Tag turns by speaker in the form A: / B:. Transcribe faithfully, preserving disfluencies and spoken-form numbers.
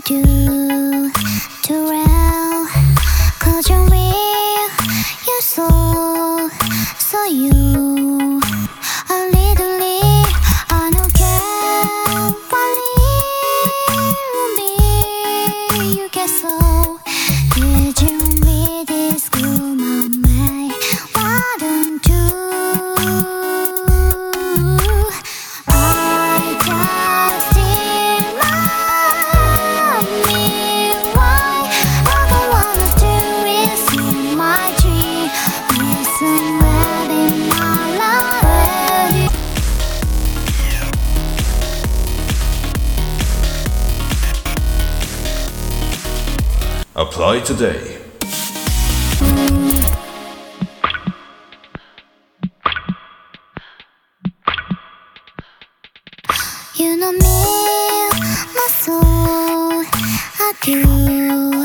A: do to real, cause you're real, you're so, so you. A little I don't care what me you get so. Did you read this through my mind? Why don't you? I just did remind me why all I wanna do is see my dream. Listen, where in my life.
B: Apply today.
A: You know me, my soul, I do.